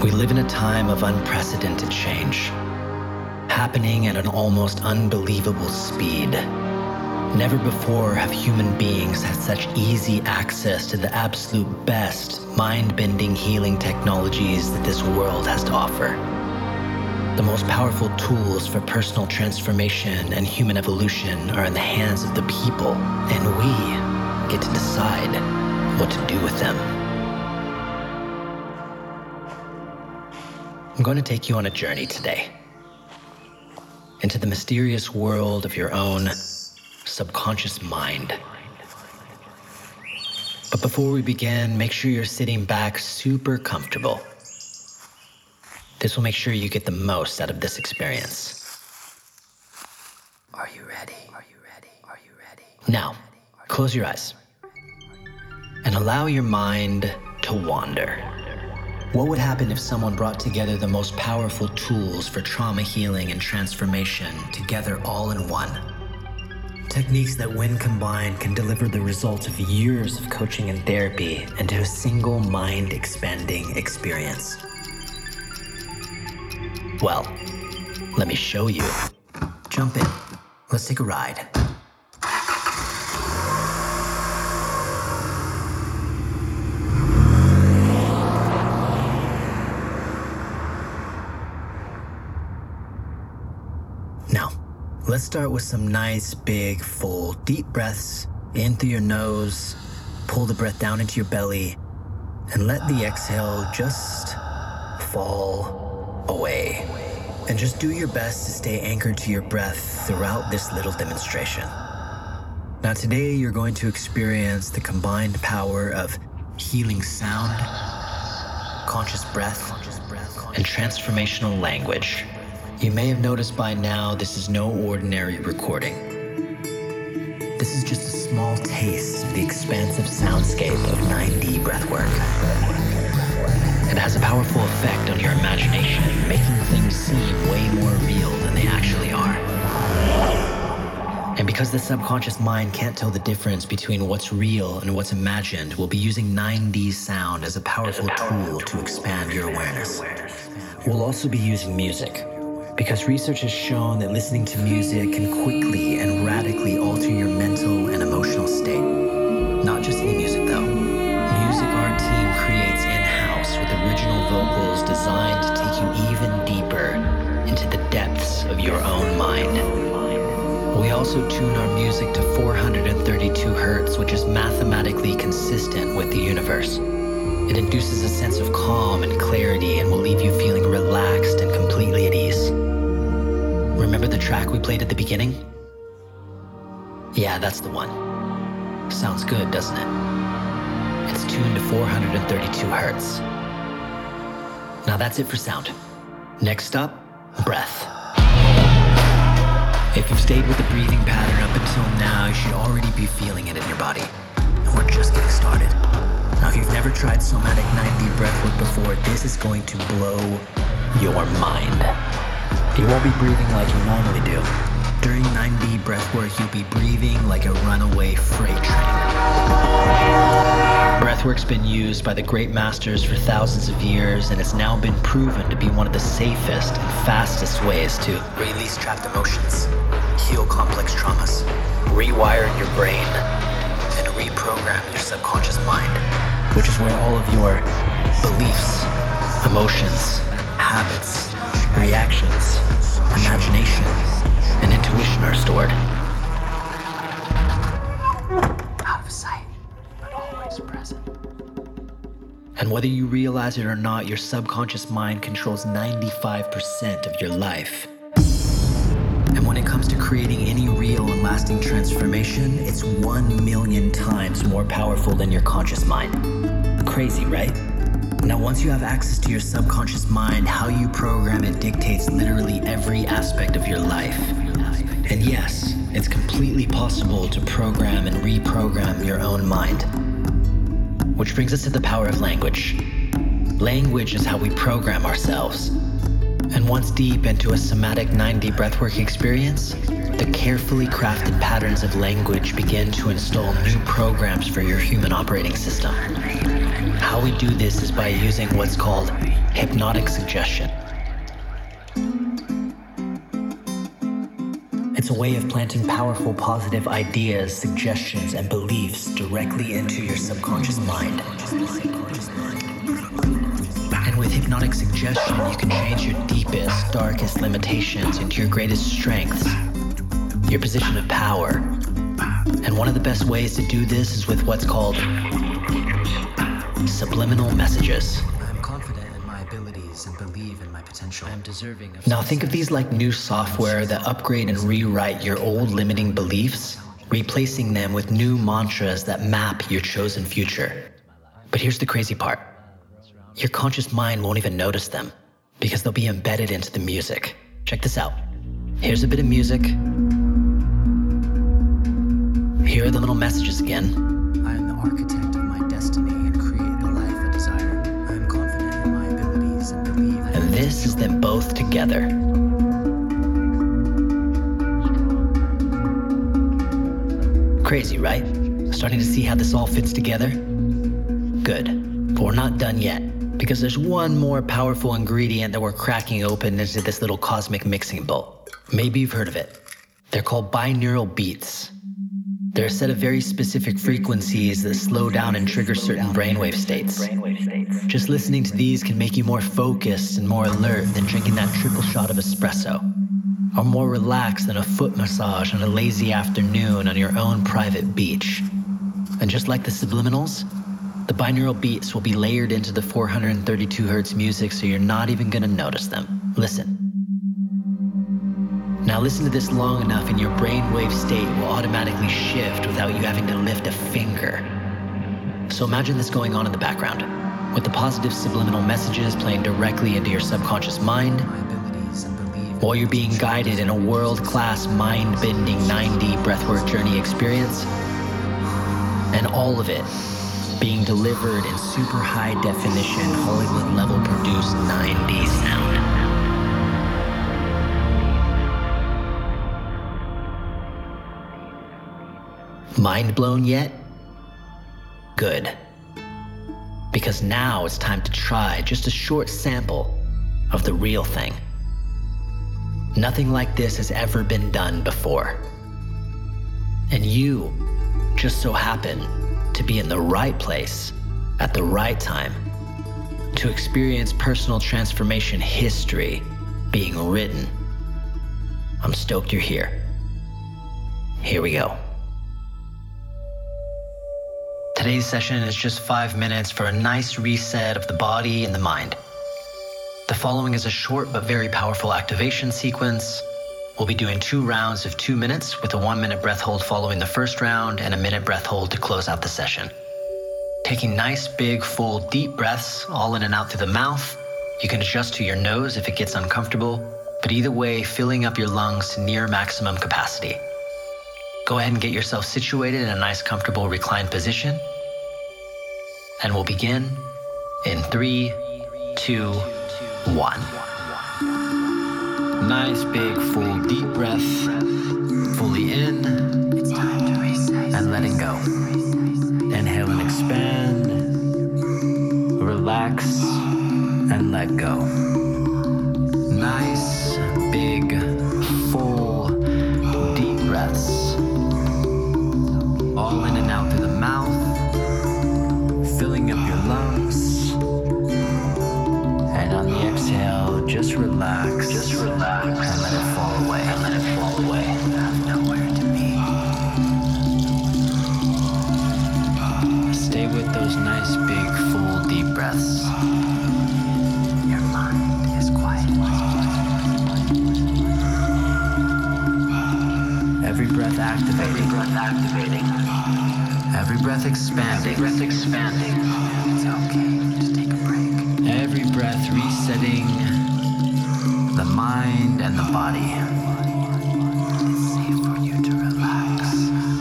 We live in a time of unprecedented change, happening at an almost unbelievable speed. Never before have human beings had such easy access to the absolute best mind-bending healing technologies that this world has to offer. The most powerful tools for personal transformation and human evolution are in the hands of the people, and we get to decide what to do with them. I'm going to take you on a journey today into the mysterious world of your own subconscious mind. But before we begin, make sure you're sitting back super comfortable. This will make sure you get the most out of this experience. Are you ready? Are you ready? Are you ready? Now, close your eyes and allow your mind to wander. What would happen if someone brought together the most powerful tools for trauma healing and transformation together all in one? Techniques that, when combined, can deliver the results of years of coaching and therapy into a single mind-expanding experience. Well, let me show you. Jump in. Let's take a ride. Now, let's start with some nice, big, full, deep breaths in through your nose. Pull the breath down into your belly and let the exhale just fall away. And just do your best to stay anchored to your breath throughout this little demonstration. Now today you're going to experience the combined power of healing sound, conscious breath, and transformational language. You may have noticed by now this is no ordinary recording. This is just a small taste of the expansive soundscape of 9D breathwork. It has a powerful effect on your imagination, making things seem way more real than they actually are. And because the subconscious mind can't tell the difference between what's real and what's imagined, we'll be using 9D sound as a powerful tool to expand your awareness. We'll also be using music, because research has shown that listening to music can quickly and radically alter your mental and emotional state. Not just any music though. Music our team creates in-house with original vocals designed to take you even deeper into the depths of your own mind. We also tune our music to 432 hertz, which is mathematically consistent with the universe. It induces a sense of calm and clarity and will leave you feeling relaxed and completely at ease. Remember the track we played at the beginning? Yeah, that's the one. Sounds good, doesn't it? It's tuned to 432 hertz. Now that's it for sound. Next up, breath. If you've stayed with the breathing pattern up until now, you should already be feeling it in your body. And we're just getting started. Now, if you've never tried somatic 9D breathwork before, this is going to blow your mind. You won't be breathing like you normally do. During 9D breathwork, you'll be breathing like a runaway freight train. Breathwork's been used by the great masters for thousands of years, and it's now been proven to be one of the safest and fastest ways to release trapped emotions, heal complex traumas, rewire your brain, and reprogram your subconscious mind, which is where all of your beliefs, emotions, habits, reactions, imagination, and intuition are stored. Out of sight, but always present. And whether you realize it or not, your subconscious mind controls 95% of your life. And when it comes to creating any real and lasting transformation, it's 1,000,000 times more powerful than your conscious mind. Crazy, right? Now, once you have access to your subconscious mind, how you program it dictates literally every aspect of your life. And yes, it's completely possible to program and reprogram your own mind. Which brings us to the power of language. Language is how we program ourselves. And once deep into a somatic 9D breathwork experience, the carefully crafted patterns of language begin to install new programs for your human operating system. How we do this is by using what's called hypnotic suggestion. It's a way of planting powerful positive ideas, suggestions, and beliefs directly into your subconscious mind. And with hypnotic suggestion, you can change your deepest, darkest limitations into your greatest strengths, your position of power. And one of the best ways to do this is with what's called subliminal messages. I'm confident in my abilities and believe in my potential. I'm deserving of. Now think of these like new software that upgrade and rewrite your old limiting beliefs, replacing them with new mantras that map your chosen future. But here's the crazy part. Your conscious mind won't even notice them because they'll be embedded into the music. Check this out. Here's a bit of music. Here are the little messages again. I am the architect of my destiny and create the life I desire. I am confident in my abilities and believe. And this is them both together. Crazy, right? Starting to see how this all fits together? Good, but we're not done yet, because there's one more powerful ingredient that we're cracking open into this little cosmic mixing bowl. Maybe you've heard of it. They're called binaural beats. They're a set of very specific frequencies that slow down and trigger certain brainwave states. Just listening to these can make you more focused and more alert than drinking that triple shot of espresso, or more relaxed than a foot massage on a lazy afternoon on your own private beach. And just like the subliminals, the binaural beats will be layered into the 432 hertz music so you're not even gonna notice them. Listen. Now listen to this long enough and your brainwave state will automatically shift without you having to lift a finger. So imagine this going on in the background, with the positive subliminal messages playing directly into your subconscious mind, while you're being guided in a world-class mind-bending 9D breathwork journey experience, and all of it being delivered in super high definition, Hollywood level produced 9D sound. Mind blown yet? Good. Because now it's time to try just a short sample of the real thing. Nothing like this has ever been done before. And you just so happen to be in the right place at the right time to experience personal transformation history being written. I'm stoked you're here. Here we go. Today's session is just 5 minutes for a nice reset of the body and the mind. The following is a short but very powerful activation sequence. We'll be doing 2 rounds of 2 minutes with a 1-minute breath hold following the first round and a 1-minute breath hold to close out the session. Taking nice, big, full, deep breaths, all in and out through the mouth. You can adjust to your nose if it gets uncomfortable, but either way, filling up your lungs to near maximum capacity. Go ahead and get yourself situated in a nice, comfortable reclined position. And we'll begin in 3, 2, 1. Nice, big, full, deep breath. Fully in. It's time to reset. And letting go. Inhale and expand. Relax and let go. Nice, big, full, deep breaths. All in and out through the mouth. Filling up your lungs. And on the exhale, just relax. Just relax. And let it fall away. And let it fall away. You have nowhere to be. Stay with those nice, big, full, deep breaths. Your mind is quiet. Every breath activating. Every breath activating. Every breath expanding. Every breath expanding. It's okay. Just take a break. Every breath resetting the mind and the body. It's safe for you to relax.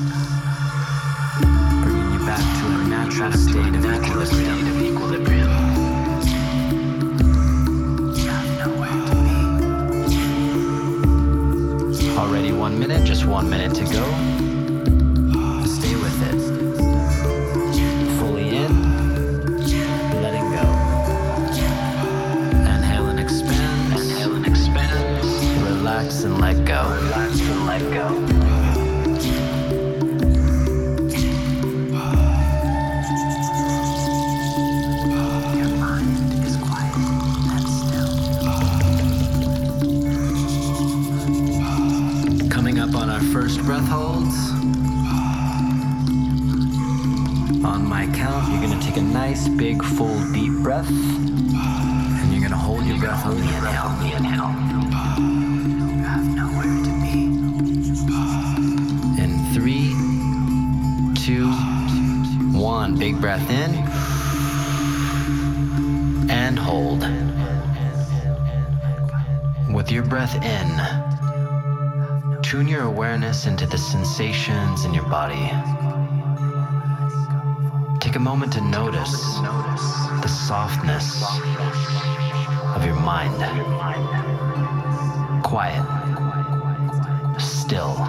Bringing you back to a natural state of equilibrium. You have nowhere to be. Already 1 minute, just 1 minute to go. Stay with it. Fully in, letting go. holds. On my count, you're gonna take a nice, big, full, deep breath. And you're gonna hold your breath on the inhale. You have nowhere to be. In 3, 2, 1. Big breath in. And hold. With your breath in, tune your awareness into the sensations in your body. Take a moment to notice the softness of your mind. Quiet, still,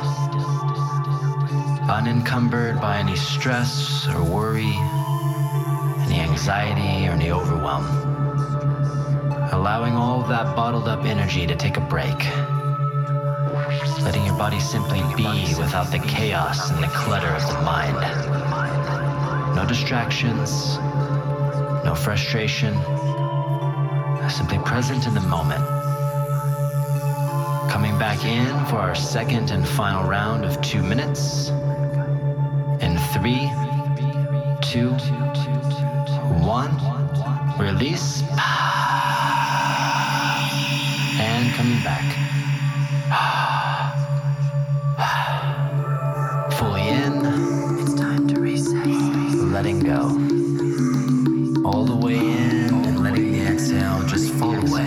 unencumbered by any stress or worry, any anxiety or any overwhelm. Allowing all of that bottled up energy to take a break. Letting your body simply be without the chaos and the clutter of the mind. No distractions, no frustration, simply present in the moment. Coming back in for our second and final round of 2 minutes. In 3, 2, 1, release. And coming back. Fully in. It's time to reset. Letting go. All the way in and letting the exhale just fall away.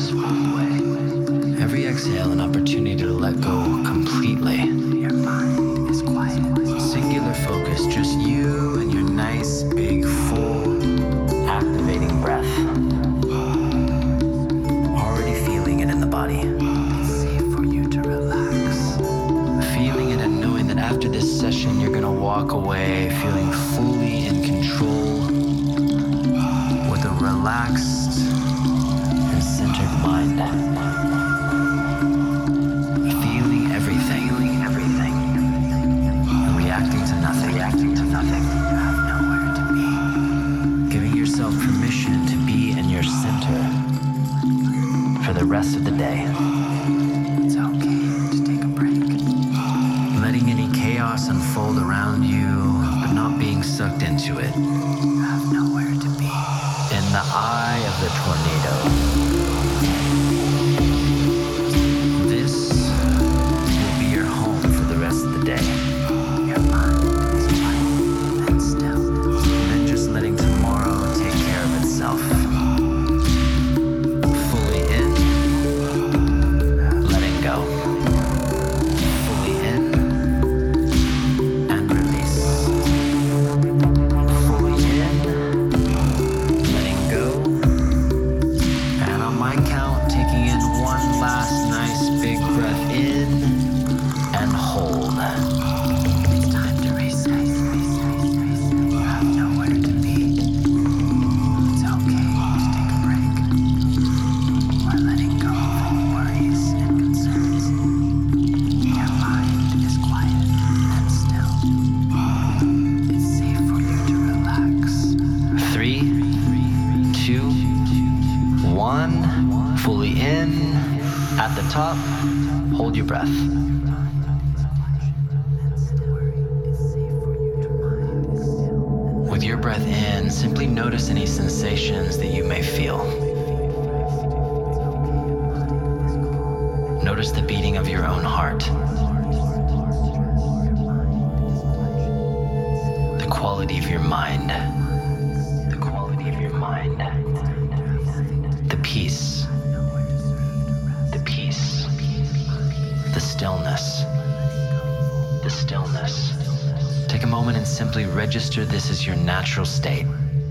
Every exhale an opportunity to let go completely. Your mind is quiet. Singular focus, just you and your nice, big, full, activating breath. Already feeling it in the body. It's safe for you to relax. Feeling it and knowing that after this session you're gonna walk away feeling fully in control with a relaxed and centered mind. Feeling everything. And reacting to nothing. You have nowhere to be. Giving yourself permission to be in your center for the rest of the day. It's okay to take a break. Letting any chaos unfold around you, but not being sucked into it. You have nowhere to be. In the eye of the tornado. This will be your home for the rest of the day. Your mind is quiet and still. And just letting tomorrow take care of itself. Fully in. Letting go. Fully in. And release. Fully in. Letting go. And on my count, taking in one last nice big breath in and hold. It's time to reset. You have nowhere to be. It's okay to take a break. We're letting go of any worries and concerns. Your mind is quiet and still. It's safe for you to relax. 3, 2, 1. Fully in. At the top, hold your breath. With your breath in, simply notice any sensations that you may feel. Notice the beating of your own heart. The quality of your mind. The peace. The stillness. Take a moment and simply register this as your natural state.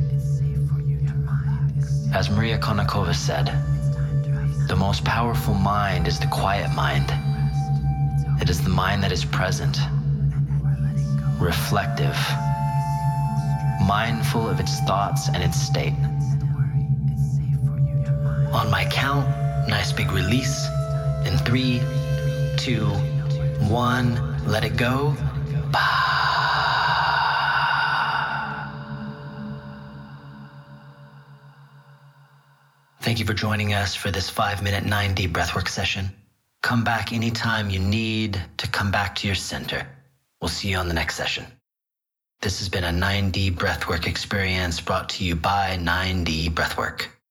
As Maria Konnikova said, the most powerful mind is the quiet mind. It is the mind that is present, reflective, mindful of its thoughts and its state. On my count, nice big release. In 3, 2, 1, let it go. Thank you for joining us for this 5-minute 9D breathwork session. Come back anytime you need to come back to your center. We'll see you on the next session. This has been a 9D Breathwork experience brought to you by 9D Breathwork.